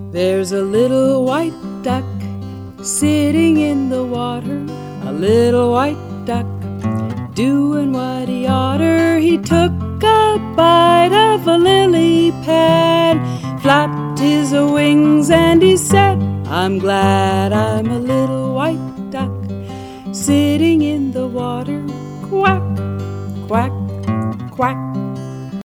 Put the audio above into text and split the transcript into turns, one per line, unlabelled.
There's a little white duck sitting in the water, a little white duck doing what he oughter. He took a bite of a lily pad, flapped his wings and he said, I'm glad I'm a little white duck sitting in the water. Quack, quack, quack.